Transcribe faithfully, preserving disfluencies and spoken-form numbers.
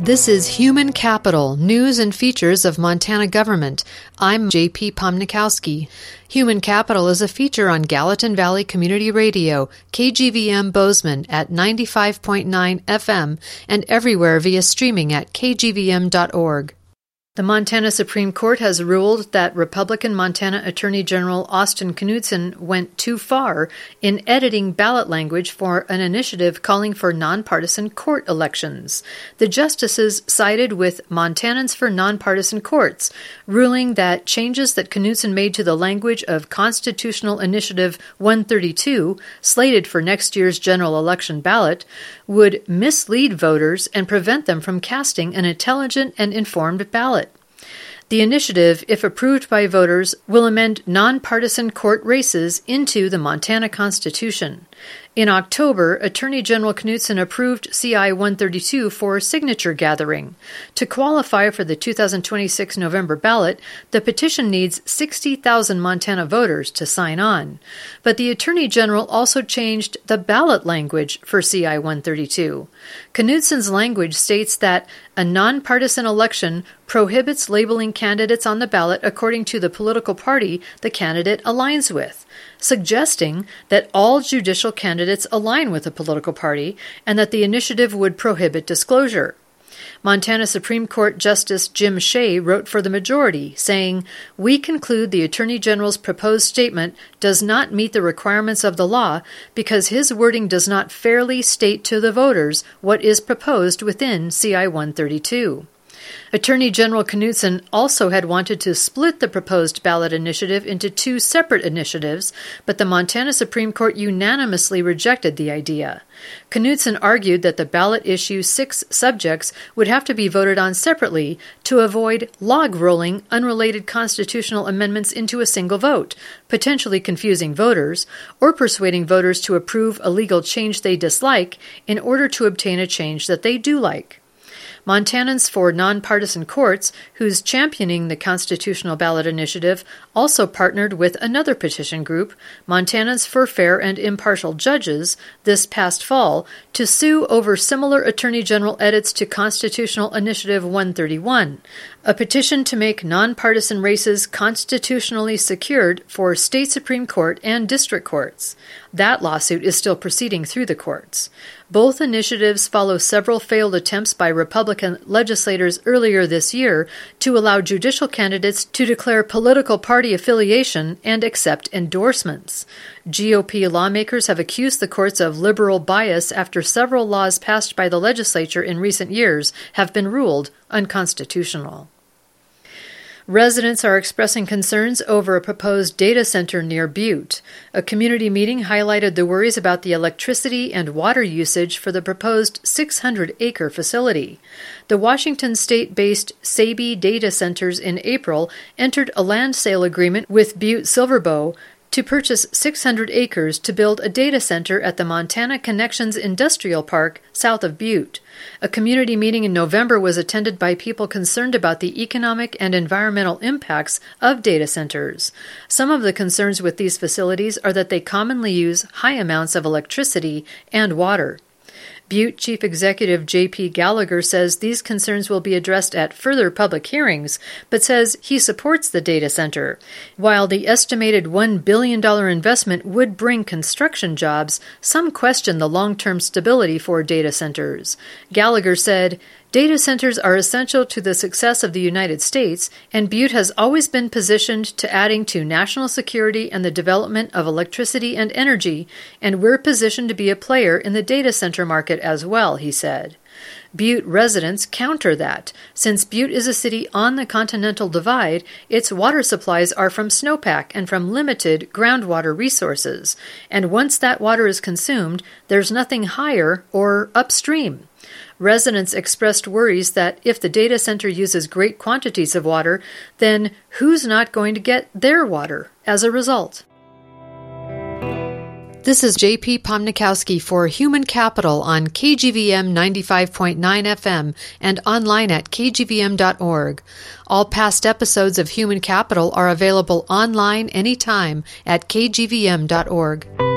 This is Human Capital, News and Features of Montana Government. I'm J P Pomnikowski. Human Capital is a feature on Gallatin Valley Community Radio, K G V M Bozeman at ninety-five point nine F M and everywhere via streaming at k g v m dot org. The Montana Supreme Court has ruled that Republican Montana Attorney General Austin Knudsen went too far in editing ballot language for an initiative calling for nonpartisan court elections. The justices sided with Montanans for Nonpartisan Courts, ruling that changes that Knudsen made to the language of Constitutional Initiative one thirty-two, slated for next year's general election ballot, would mislead voters and prevent them from casting an intelligent and informed ballot. The initiative, if approved by voters, will amend nonpartisan court races into the Montana Constitution. In October, Attorney General Knudsen approved C I one thirty-two for signature gathering. To qualify for the two thousand twenty-six November ballot, the petition needs sixty thousand Montana voters to sign on. But the Attorney General also changed the ballot language for C I one thirty-two. Knudsen's language states that a nonpartisan election prohibits labeling candidates on the ballot according to the political party the candidate aligns with, suggesting that all judicial candidates align with a political party and that the initiative would prohibit disclosure. Montana Supreme Court Justice Jim Shea wrote for the majority, saying, "We conclude the Attorney General's proposed statement does not meet the requirements of the law because his wording does not fairly state to the voters what is proposed within C I one thirty-two. Attorney General Knudsen also had wanted to split the proposed ballot initiative into two separate initiatives, but the Montana Supreme Court unanimously rejected the idea. Knudsen argued that the ballot issue six subjects would have to be voted on separately to avoid log-rolling unrelated constitutional amendments into a single vote, potentially confusing voters, or persuading voters to approve a legal change they dislike in order to obtain a change that they do like. Montanans for Nonpartisan Courts, who's championing the constitutional ballot initiative, also partnered with another petition group, Montanans for Fair and Impartial Judges, this past fall, to sue over similar Attorney General edits to Constitutional Initiative one thirty-one, a petition to make nonpartisan races constitutionally secured for state Supreme Court and district courts. That lawsuit is still proceeding through the courts. Both initiatives follow several failed attempts by Republican legislators earlier this year to allow judicial candidates to declare political party affiliation and accept endorsements. G O P lawmakers have accused the courts of liberal bias after several laws passed by the legislature in recent years have been ruled unconstitutional. Residents are expressing concerns over a proposed data center near Butte. A community meeting highlighted the worries about the electricity and water usage for the proposed six hundred acre facility. The Washington state-based Sabey Data Centers in April entered a land sale agreement with Butte Silverbow to purchase six hundred acres to build a data center at the Montana Connections Industrial Park south of Butte. A community meeting in November was attended by people concerned about the economic and environmental impacts of data centers. Some of the concerns with these facilities are that they commonly use high amounts of electricity and water. Butte Chief Executive J P Gallagher says these concerns will be addressed at further public hearings, but says he supports the data center. While the estimated one billion dollars investment would bring construction jobs, some question the long-term stability for data centers. Gallagher said, "Data centers are essential to the success of the United States, and Butte has always been positioned to adding to national security and the development of electricity and energy, and we're positioned to be a player in the data center market as well," he said. Butte residents counter that. Since Butte is a city on the Continental Divide, its water supplies are from snowpack and from limited groundwater resources, and once that water is consumed, there's nothing higher or upstream. Residents expressed worries that if the data center uses great quantities of water, then who's not going to get their water as a result? This is J P Pomnikowski for Human Capital on K G V M ninety-five point nine F M and online at k g v m dot org. All past episodes of Human Capital are available online anytime at k g v m dot org.